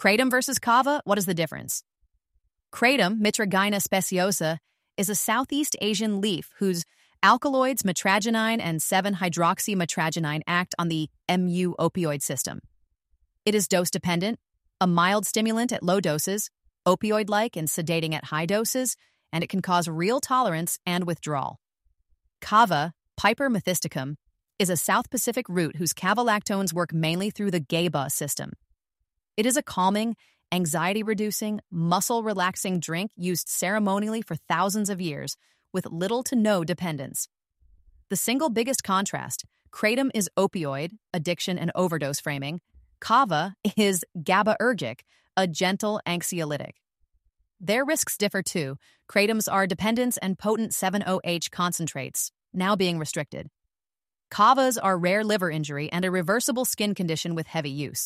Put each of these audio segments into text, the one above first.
Kratom versus kava, what is the difference? Kratom, Mitragyna speciosa, is a Southeast Asian leaf whose alkaloids mitragynine and 7-hydroxymitragynine act on the mu opioid system. It is dose-dependent, a mild stimulant at low doses, opioid-like and sedating at high doses, and it can cause real tolerance and withdrawal. Kava, Piper methysticum, is a South Pacific root whose cavalactones work mainly through the GABA system. It is a calming, anxiety-reducing, muscle-relaxing drink used ceremonially for thousands of years, with little to no dependence. The single biggest contrast, kratom is opioid, addiction and overdose framing. Kava is GABAergic, a gentle anxiolytic. Their risks differ too. Kratoms are dependence and potent 7-OH concentrates, now being restricted. Kavas are rare liver injury and a reversible skin condition with heavy use.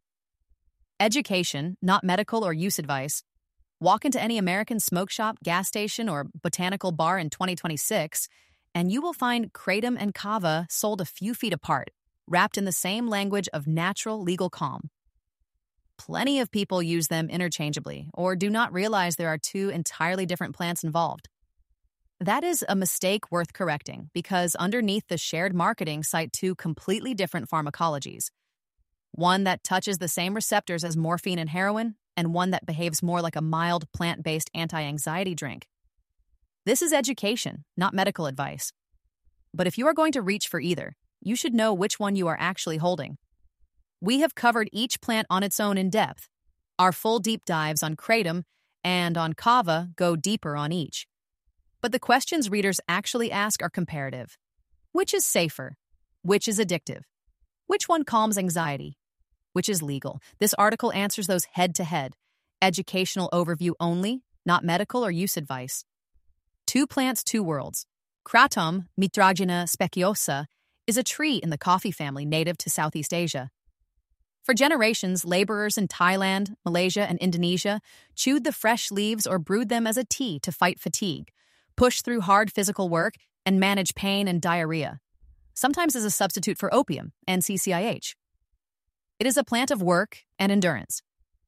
Education, not medical or use advice. Walk into any American smoke shop, gas station, or botanical bar in 2026, and you will find kratom and kava sold a few feet apart, wrapped in the same language of natural legal calm. Plenty of people use them interchangeably or do not realize there are two entirely different plants involved. That is a mistake worth correcting because underneath the shared marketing cite two completely different pharmacologies. One that touches the same receptors as morphine and heroin, and one that behaves more like a mild plant-based anti-anxiety drink. This is education, not medical advice. But if you are going to reach for either, you should know which one you are actually holding. We have covered each plant on its own in depth. Our full deep dives on kratom and on kava go deeper on each. But the questions readers actually ask are comparative. Which is safer? Which is addictive? Which one calms anxiety? Which is legal? This article answers those head-to-head. Educational overview only, not medical or use advice. Two plants, two worlds. Kratom, Mitragyna speciosa, is a tree in the coffee family native to Southeast Asia. For generations, laborers in Thailand, Malaysia, and Indonesia chewed the fresh leaves or brewed them as a tea to fight fatigue, push through hard physical work, and manage pain and diarrhea, sometimes as a substitute for opium and CCIH. It is a plant of work and endurance.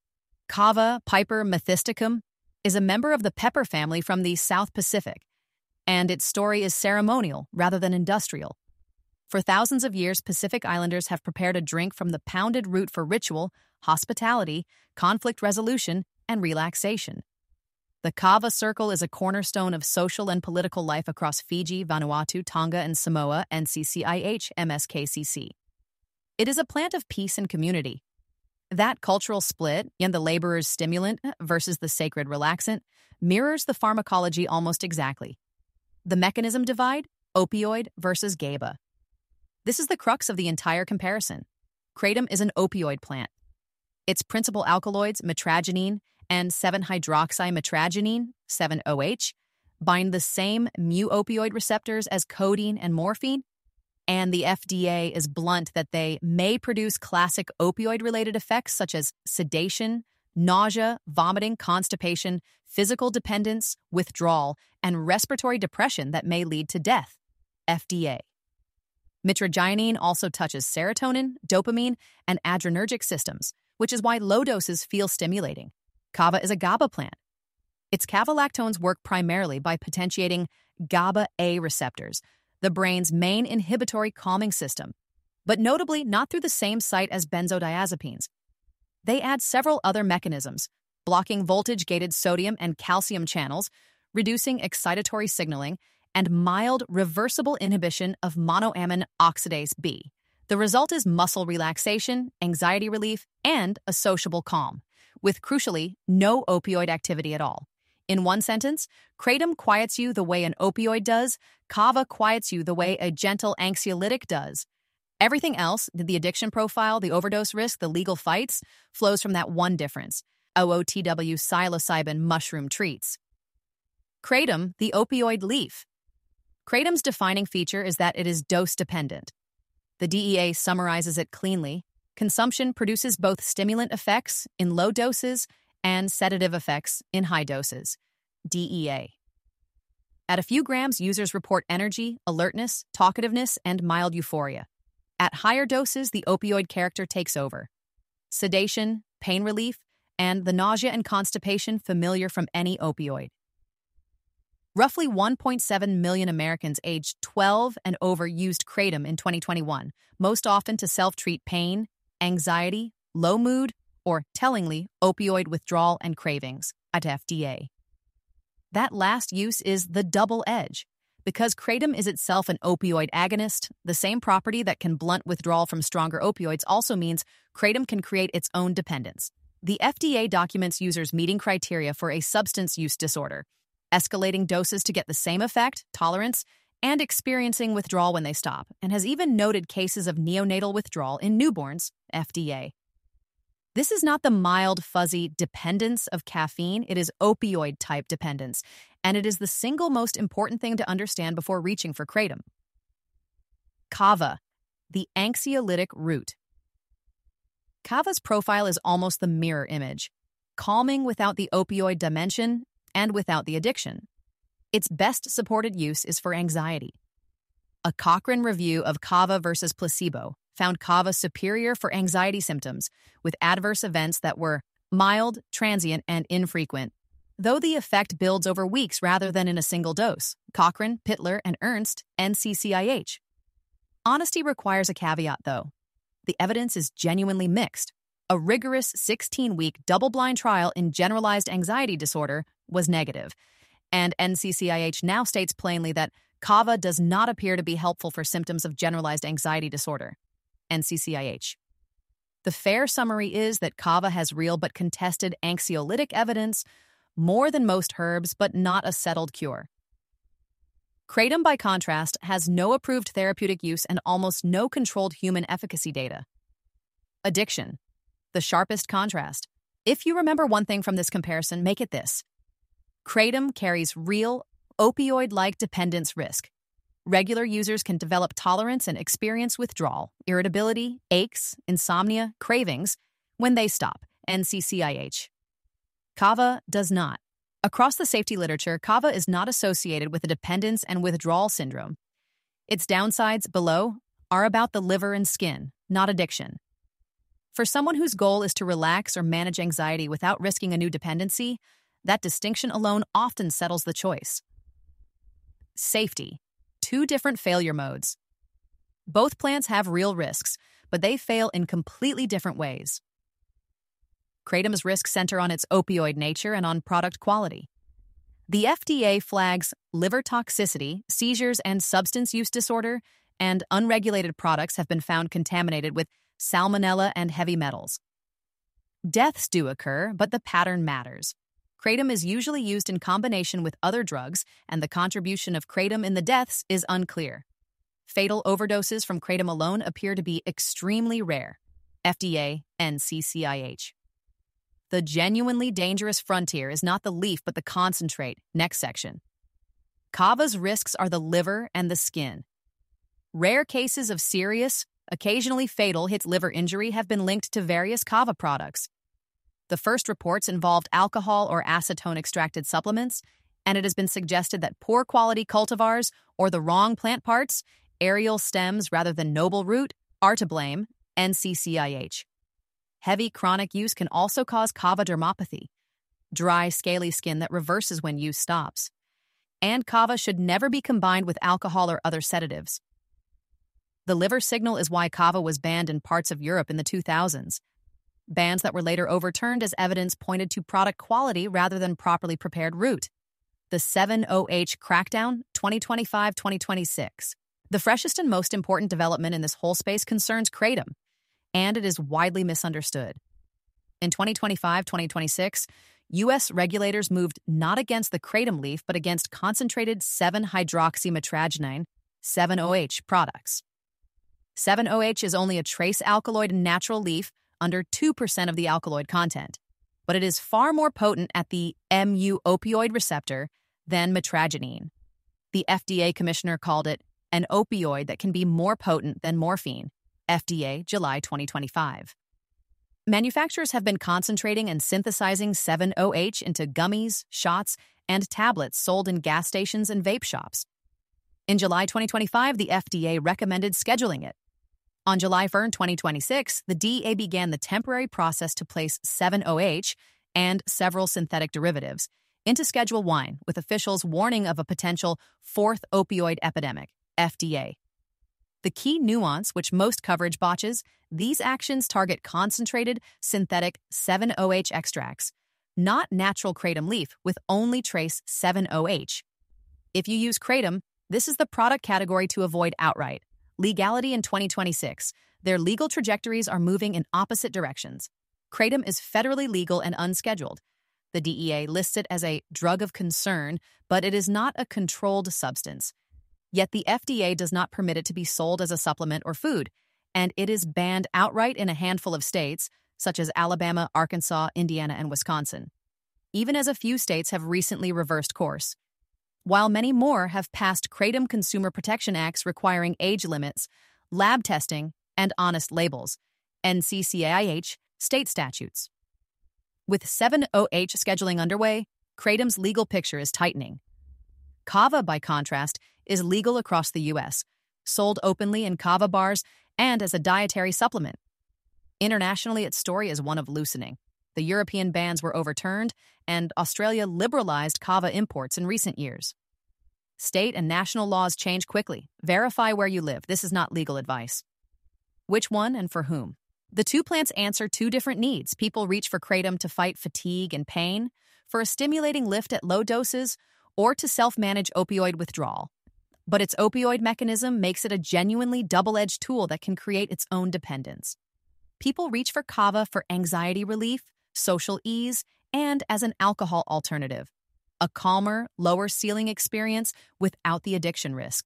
Kava, Piper methysticum, is a member of the pepper family from the South Pacific, and its story is ceremonial rather than industrial. For thousands of years, Pacific Islanders have prepared a drink from the pounded root for ritual, hospitality, conflict resolution, and relaxation. The Kava Circle is a cornerstone of social and political life across Fiji, Vanuatu, Tonga, and Samoa, NCCIH, MSKCC. It is a plant of peace and community. That cultural split, and the laborer's stimulant versus the sacred relaxant, mirrors the pharmacology almost exactly. The mechanism divide, opioid versus GABA. This is the crux of the entire comparison. Kratom is an opioid plant. Its principal alkaloids, mitragynine and 7-hydroxymitragynine, 7-OH, bind the same mu-opioid receptors as codeine and morphine, and the FDA is blunt that they may produce classic opioid-related effects such as sedation, nausea, vomiting, constipation, physical dependence, withdrawal, and respiratory depression that may lead to death. FDA. Mitragynine also touches serotonin, dopamine, and adrenergic systems, which is why low doses feel stimulating. Kava is a GABA plant. Its cavalactones work primarily by potentiating GABA-A receptors, the brain's main inhibitory calming system, but notably not through the same site as benzodiazepines. They add several other mechanisms, blocking voltage-gated sodium and calcium channels, reducing excitatory signaling, and mild reversible inhibition of monoamine oxidase B. The result is muscle relaxation, anxiety relief, and a sociable calm, with crucially no opioid activity at all. In one sentence, kratom quiets you the way an opioid does, kava quiets you the way a gentle anxiolytic does. Everything else, the addiction profile, the overdose risk, the legal fights, flows from that one difference, OOTW psilocybin mushroom treats. Kratom, the opioid leaf. Kratom's defining feature is that it is dose-dependent. The DEA summarizes it cleanly. Consumption produces both stimulant effects in low doses and sedative effects in high doses. DEA. At a few grams, users report energy, alertness, talkativeness, and mild euphoria. At higher doses, the opioid character takes over. Sedation, pain relief, and the nausea and constipation familiar from any opioid. Roughly 1.7 million Americans aged 12 and over used kratom in 2021, most often to self-treat pain, anxiety, low mood, or, tellingly, opioid withdrawal and cravings, at FDA. That last use is the double edge. Because kratom is itself an opioid agonist, the same property that can blunt withdrawal from stronger opioids also means kratom can create its own dependence. The FDA documents users meeting criteria for a substance use disorder, escalating doses to get the same effect, tolerance, and experiencing withdrawal when they stop, and has even noted cases of neonatal withdrawal in newborns, FDA. This is not the mild, fuzzy dependence of caffeine, it is opioid-type dependence, and it is the single most important thing to understand before reaching for kratom. Kava, the anxiolytic root. Kava's profile is almost the mirror image, calming without the opioid dimension and without the addiction. Its best supported use is for anxiety. A Cochrane review of kava versus placebo found kava superior for anxiety symptoms, with adverse events that were mild, transient, and infrequent, though the effect builds over weeks rather than in a single dose. Cochrane, Pittler, and Ernst, NCCIH. Honesty requires a caveat, though. The evidence is genuinely mixed. A rigorous 16-week double-blind trial in generalized anxiety disorder was negative, and NCCIH now states plainly that kava does not appear to be helpful for symptoms of generalized anxiety disorder. NCCIH. The fair summary is that kava has real but contested anxiolytic evidence, more than most herbs, but not a settled cure. Kratom, by contrast, has no approved therapeutic use and almost no controlled human efficacy data. Addiction. The sharpest contrast. If you remember one thing from this comparison, make it this. Kratom carries real, opioid-like dependence risk. Regular users can develop tolerance and experience withdrawal, irritability, aches, insomnia, cravings when they stop, NCCIH. Kava does not. Across the safety literature, kava is not associated with a dependence and withdrawal syndrome. Its downsides below are about the liver and skin, not addiction. For someone whose goal is to relax or manage anxiety without risking a new dependency, that distinction alone often settles the choice. Safety. Two different failure modes. Both plants have real risks, but they fail in completely different ways. Kratom's risks center on its opioid nature and on product quality. The FDA flags liver toxicity, seizures, and substance use disorder, and unregulated products have been found contaminated with salmonella and heavy metals. Deaths do occur, but the pattern matters. Kratom is usually used in combination with other drugs, and the contribution of kratom in the deaths is unclear. Fatal overdoses from kratom alone appear to be extremely rare. FDA, NCCIH. The genuinely dangerous frontier is not the leaf but the concentrate, next section. Kava's risks are the liver and the skin. Rare cases of serious, occasionally fatal hits liver injury have been linked to various kava products. The first reports involved alcohol or acetone-extracted supplements, and it has been suggested that poor quality cultivars or the wrong plant parts, aerial stems rather than noble root, are to blame, NCCIH. Heavy chronic use can also cause kava dermopathy, dry, scaly skin that reverses when use stops. And kava should never be combined with alcohol or other sedatives. The liver signal is why kava was banned in parts of Europe in the 2000s. Bans that were later overturned as evidence pointed to product quality rather than properly prepared root. The 7-OH crackdown, 2025-2026. The freshest and most important development in this whole space concerns kratom, and it is widely misunderstood. In 2025-2026, U.S. regulators moved not against the kratom leaf but against concentrated 7-hydroxymetragenine, 7-OH products. 7-OH is only a trace alkaloid in natural leaf, under 2% of the alkaloid content, but it is far more potent at the mu opioid receptor than metragenine. The FDA commissioner called it an opioid that can be more potent than morphine. FDA, July 2025. Manufacturers have been concentrating and synthesizing 7-OH into gummies, shots, and tablets sold in gas stations and vape shops. In July 2025, the FDA recommended scheduling it. On July 1, 2026, the DEA began the temporary process to place 7-OH and several synthetic derivatives, into Schedule 1 with officials warning of a potential fourth opioid epidemic, FDA. The key nuance, which most coverage botches, these actions target concentrated synthetic 7-OH extracts, not natural kratom leaf with only trace 7-OH. If you use kratom, this is the product category to avoid outright. Legality in 2026. Their legal trajectories are moving in opposite directions. Kratom is federally legal and unscheduled. The DEA lists it as a drug of concern, but it is not a controlled substance. Yet the FDA does not permit it to be sold as a supplement or food, and it is banned outright in a handful of states, such as Alabama, Arkansas, Indiana, and Wisconsin, even as a few states have recently reversed course. While many more have passed Kratom Consumer Protection Acts requiring age limits, lab testing, and honest labels, NCCIH state statutes. With 7-OH scheduling underway, Kratom's legal picture is tightening. Kava, by contrast, is legal across the U.S., sold openly in kava bars and as a dietary supplement. Internationally, its story is one of loosening. The European bans were overturned, and Australia liberalized kava imports in recent years. State and national laws change quickly. Verify where you live. This is not legal advice. Which one and for whom? The two plants answer two different needs. People reach for kratom to fight fatigue and pain, for a stimulating lift at low doses, or to self-manage opioid withdrawal. But its opioid mechanism makes it a genuinely double-edged tool that can create its own dependence. People reach for kava for anxiety relief, social ease, and as an alcohol alternative, a calmer, lower-ceiling experience without the addiction risk.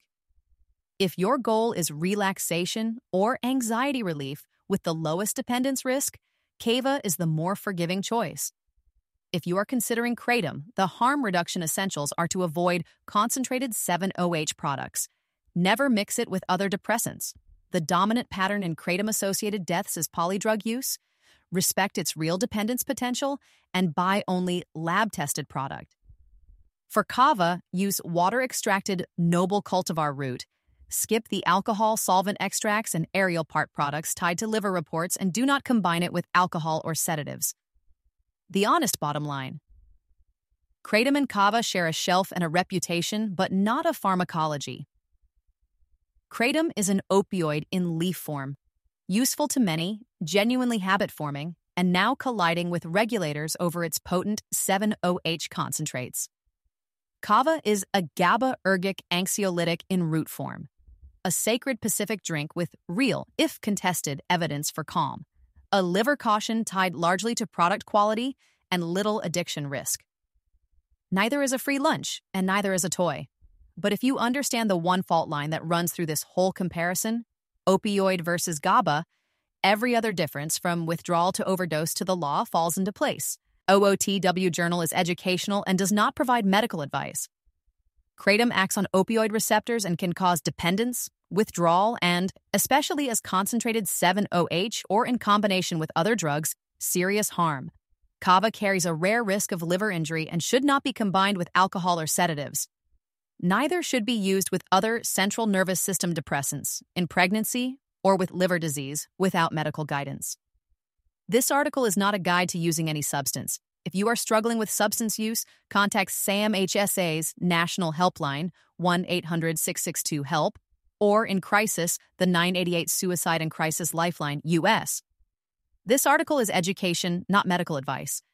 If your goal is relaxation or anxiety relief with the lowest dependence risk, kava is the more forgiving choice. If you are considering kratom, the harm reduction essentials are to avoid concentrated 7-OH products. Never mix it with other depressants. The dominant pattern in kratom-associated deaths is polydrug use. Respect its real dependence potential and buy only lab-tested product. For kava, use water-extracted noble cultivar root. Skip the alcohol, solvent extracts, and aerial part products tied to liver reports and do not combine it with alcohol or sedatives. The honest bottom line. Kratom and kava share a shelf and a reputation, but not a pharmacology. Kratom is an opioid in leaf form, useful to many, genuinely habit-forming, and now colliding with regulators over its potent 7-OH concentrates. Kava is a GABA-ergic anxiolytic in root form, a sacred Pacific drink with real, if contested, evidence for calm. A liver caution tied largely to product quality and little addiction risk. Neither is a free lunch, and neither is a toy. But if you understand the one fault line that runs through this whole comparison, opioid versus GABA, every other difference from withdrawal to overdose to the law falls into place. OOTW Journal is educational and does not provide medical advice. Kratom acts on opioid receptors and can cause dependence, withdrawal, and, especially as concentrated 7-OH or in combination with other drugs, serious harm. Kava carries a rare risk of liver injury and should not be combined with alcohol or sedatives. Neither should be used with other central nervous system depressants, in pregnancy, or with liver disease without medical guidance. This article is not a guide to using any substance. If you are struggling with substance use, contact SAMHSA's National Helpline, 1-800-662-HELP, or in crisis, the 988 Suicide and Crisis Lifeline, U.S. This article is education, not medical advice.